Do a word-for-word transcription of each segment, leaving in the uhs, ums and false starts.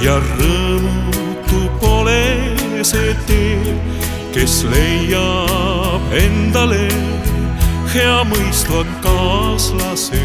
ja rõõmutu pole see tee, kes leiab endale hea mõistva kaaslase.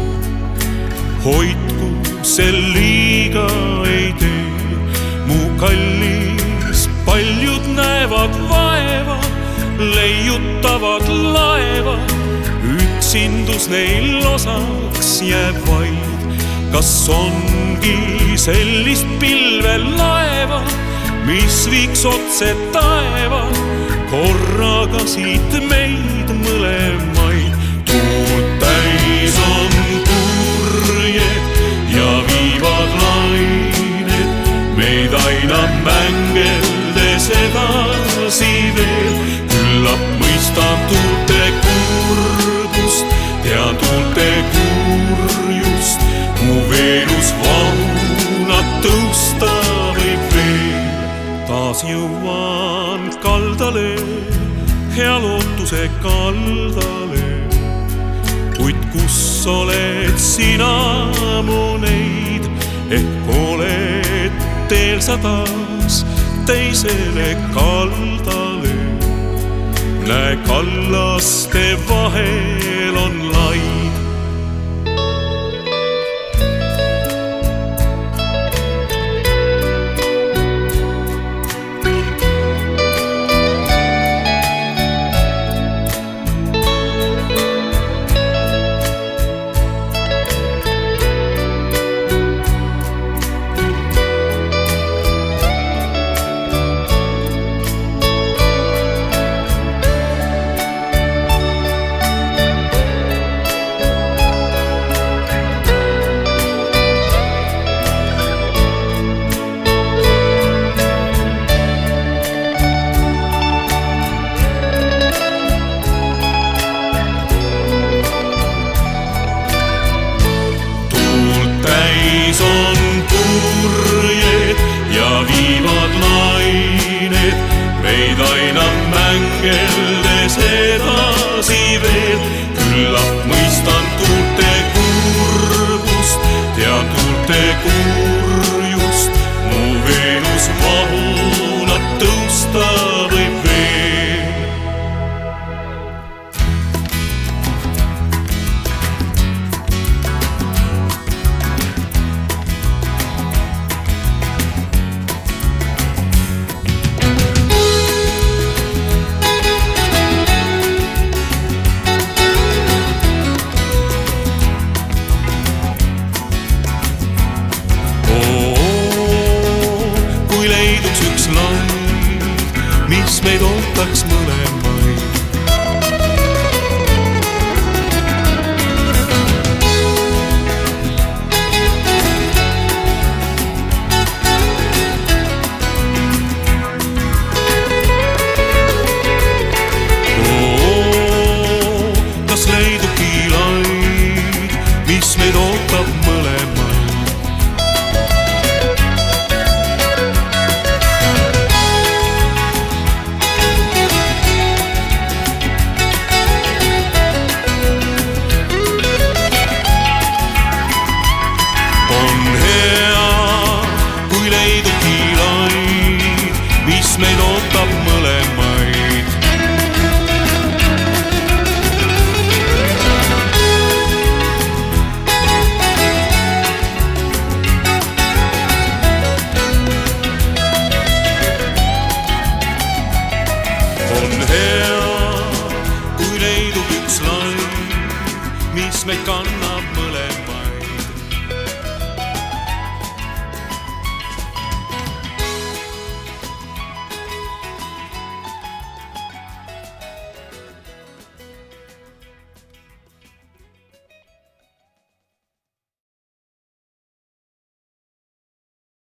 Hoidku sel liiga ei tee, mu kallis, paljud näevad vaeva, leiutavad laeva, üksindus neil osaks jääb vaid. Kas ongi sellist pilvelaeva, mis viiks otse taeva, korraga siit meid mõlemaid? Tuult täis on purjed ja viivad lained, meid aina mängeldes edasi veel. Küllap mõistab tuulte kurbust ja tuulte kurjust, mu Veenus vahunat tõusta võib veel. Taas jõuan kaldale, hea lootuse kaldale, kuid kus oled sina mu neid, ehk oled teel sa taas teisele kaldale. Näe, kallaste vahel on laid. On purjed ja viivad lained, meid aina mängeldes edasi veel. Küllap mõistan tuulte kurbust ja tuulte kurjust, mu Veenus vahunat tõusta võib veel. Üks lain, mis meid ootaks mõlemaid. Oo, kas leiduki lain, mis meid ootab mõlemaid? Mis meid ootab mõlemaid. On hea, kui leidub üks lain, mis meid kannab.